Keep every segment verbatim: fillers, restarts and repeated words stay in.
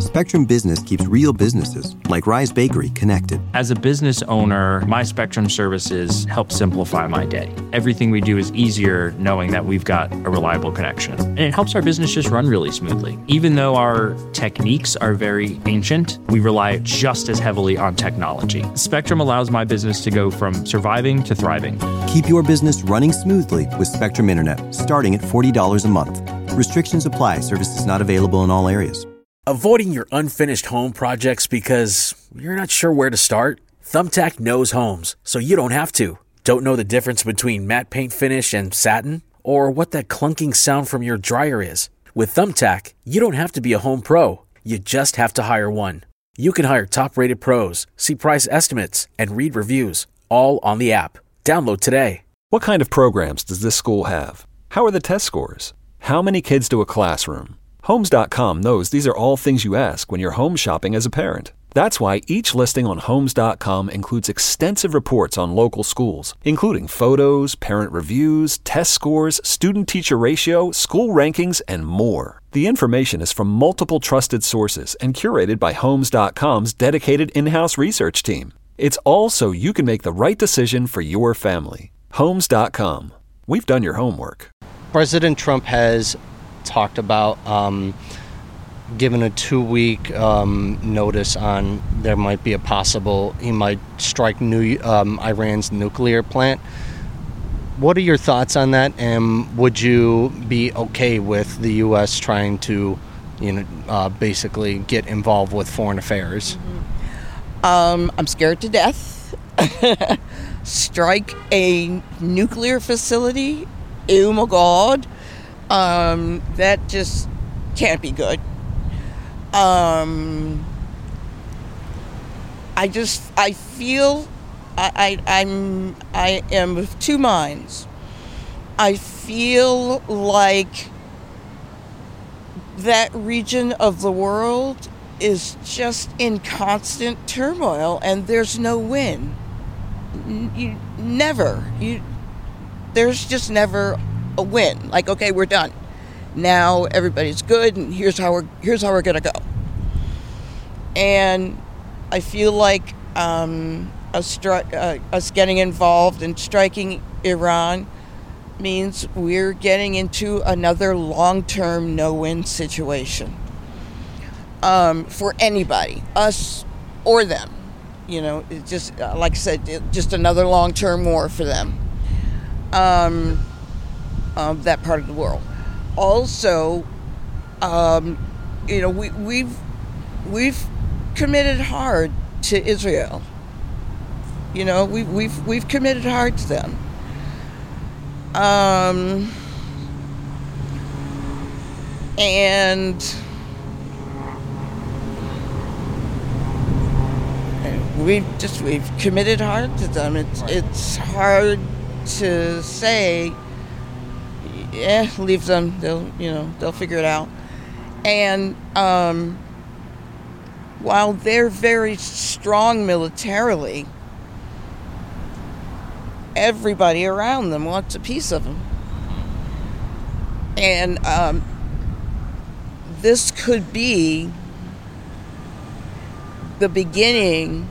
Spectrum Business keeps real businesses, like Rise Bakery, connected. As a business owner, my Spectrum services help simplify my day. Everything we do is easier knowing that we've got a reliable connection. And it helps our business just run really smoothly. Even though our techniques are very ancient, we rely just as heavily on technology. Spectrum allows my business to go from surviving to thriving. Keep your business running smoothly with Spectrum Internet, starting at forty dollars a month. Restrictions apply. Services not available in all areas. Avoiding your unfinished home projects because you're not sure where to start? Thumbtack knows homes, so you don't have to. Don't know the difference between matte paint finish and satin? Or what that clunking sound from your dryer is? With Thumbtack, you don't have to be a home pro. You just have to hire one. You can hire top-rated pros, see price estimates, and read reviews, all on the app. Download today. What kind of programs does this school have? How are the test scores? How many kids do a classroom? Homes dot com knows these are all things you ask when you're home shopping as a parent. That's why each listing on Homes dot com includes extensive reports on local schools, including photos, parent reviews, test scores, student-teacher ratio, school rankings, and more. The information is from multiple trusted sources and curated by Homes dot com's dedicated in-house research team. It's all so you can make the right decision for your family. Homes dot com. We've done your homework. President Trump has talked about um, giving a two-week um, notice on there might be a possible, he might strike new um, Iran's nuclear plant. What are your thoughts on that? And would you be okay with the U S trying to, you know, uh, basically get involved with foreign affairs? Um, I'm scared to death. Strike a nuclear facility? Oh my God. Um, that just can't be good. Um, I just, I feel, I, I, I'm, I am of two minds. I feel like that region of the world is just in constant turmoil, and there's no win. You never, you, there's just never a win. Like, okay, we're done. Now everybody's good, and here's how we're here's how we're gonna go. And I feel like um, us, stri- uh, us getting involved in striking Iran means we're getting into another long-term no-win situation um, for anybody, us or them. You know, it's just uh, like I said, it, just another long-term war for them. Um, Um, that part of the world. Also, um, you know, we, we've we've committed hard to Israel. You know, we, we've we've committed hard to them. Um, and we've just we've committed hard to them. It's it's hard to say. Yeah, leave them. They'll, you know, they'll figure it out. And um, while they're very strong militarily, everybody around them wants a piece of them. And um, this could be the beginning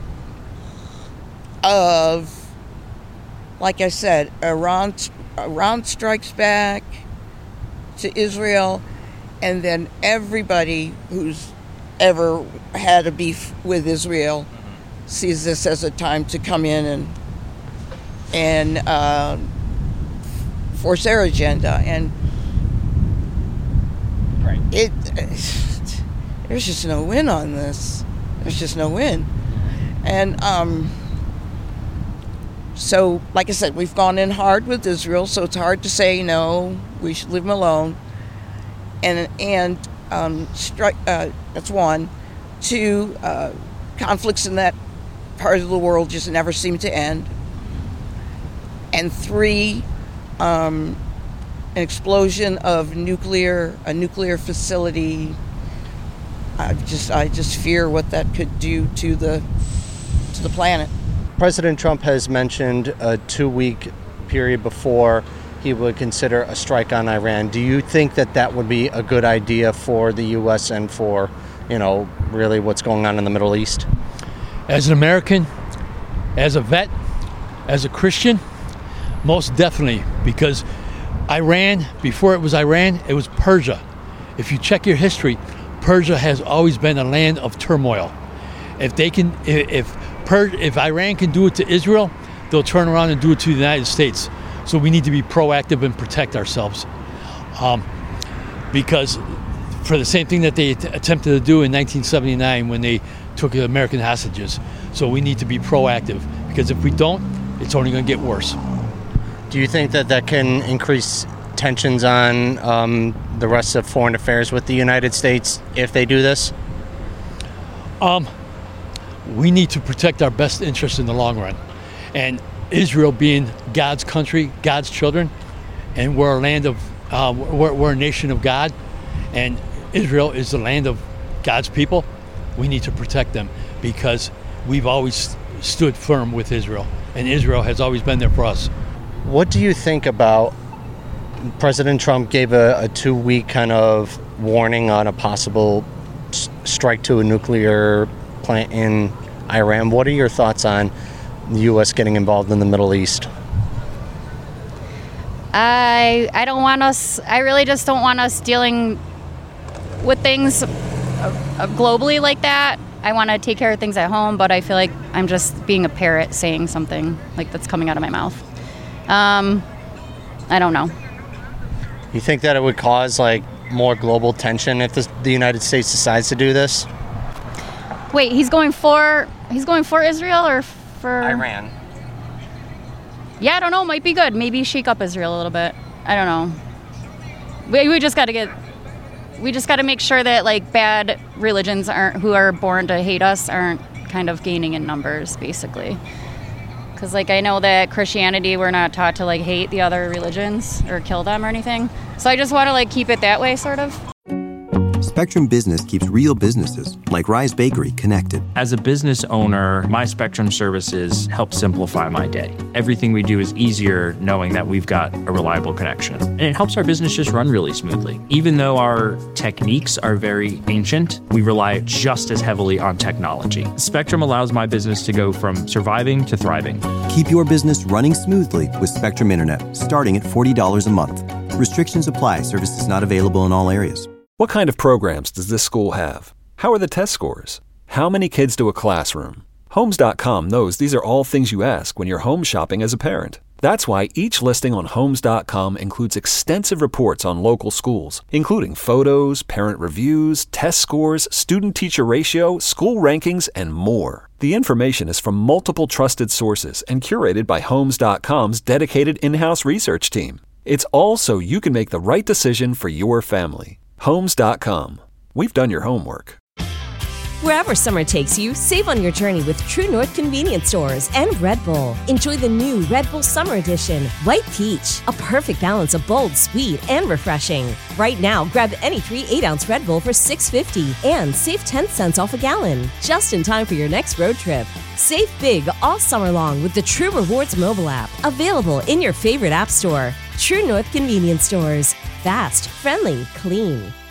of, like I said, Iran. Iran strikes back to Israel, and then everybody who's ever had a beef with Israel sees this as a time to come in and and uh, force their agenda. And right. it, it there's just no win on this. There's just no win. And um, so, like I said, we've gone in hard with Israel, so it's hard to say, no, we should leave them alone. And, and um, strike, uh, that's one. Two, uh, conflicts in that part of the world just never seem to end. And three, um, an explosion of nuclear, a nuclear facility. I just, I just fear what that could do to the, to the planet. President Trump has mentioned a two-week period before he would consider a strike on Iran. Do you think that that would be a good idea for the U S and for, you know, really what's going on in the Middle East? As an American, as a vet, as a Christian, most definitely, because Iran, before it was Iran, it was Persia. If you check your history, Persia has always been a land of turmoil. If they can, if Per, if Iran can do it to Israel, they'll turn around and do it to the United States. So we need to be proactive and protect ourselves, um, because for the same thing that they att- attempted to do in nineteen seventy-nine when they took American hostages. So we need to be proactive, because if we don't, it's only going to get worse. Do you think that that can increase tensions on um, the rest of foreign affairs with the United States if they do this? Um, we need to protect our best interests in the long run. And Israel being God's country, God's children, and we're a land of, uh, we're, we're a nation of God, and Israel is the land of God's people. We need to protect them because we've always stood firm with Israel, and Israel has always been there for us. What do you think about President Trump gave a, a two-week kind of warning on a possible s- strike to a nuclear plant in Iran? What are your thoughts on the U S getting involved in the Middle East? I I don't want us, I really just don't want us dealing with things uh, uh, globally like that. I want to take care of things at home, but I feel like I'm just being a parrot saying something like that's coming out of my mouth. Um, I don't know. You think that it would cause like more global tension if the, the United States decides to do this? Wait, he's going for he's going for Israel or for Iran. Yeah, I don't know. Might be good. Maybe shake up Israel a little bit. I don't know. We we just got to get. We just got to make sure that like bad religions aren't who are born to hate us aren't kind of gaining in numbers, basically. Because like I know that Christianity, we're not taught to like hate the other religions or kill them or anything. So I just want to like keep it that way, sort of. Spectrum Business keeps real businesses, like Rise Bakery, connected. As a business owner, my Spectrum services help simplify my day. Everything we do is easier knowing that we've got a reliable connection. And it helps our business just run really smoothly. Even though our techniques are very ancient, we rely just as heavily on technology. Spectrum allows my business to go from surviving to thriving. Keep your business running smoothly with Spectrum Internet, starting at forty dollars a month. Restrictions apply. Services not available in all areas. What kind of programs does this school have? How are the test scores? How many kids do a classroom? Homes dot com knows these are all things you ask when you're home shopping as a parent. That's why each listing on Homes dot com includes extensive reports on local schools, including photos, parent reviews, test scores, student-teacher ratio, school rankings, and more. The information is from multiple trusted sources and curated by Homes dot com's dedicated in-house research team. It's all so you can make the right decision for your family. Homes dot com. We've done your homework. Wherever summer takes you, save on your journey with True North Convenience Stores and Red Bull. Enjoy the new Red Bull Summer Edition, White Peach, a perfect balance of bold, sweet, and refreshing. Right now, grab any three eight-ounce Red Bull for six dollars and fifty cents and save ten cents off a gallon, just in time for your next road trip. Save big all summer long with the True Rewards mobile app, available in your favorite app store. True North Convenience Stores. Fast, friendly, clean.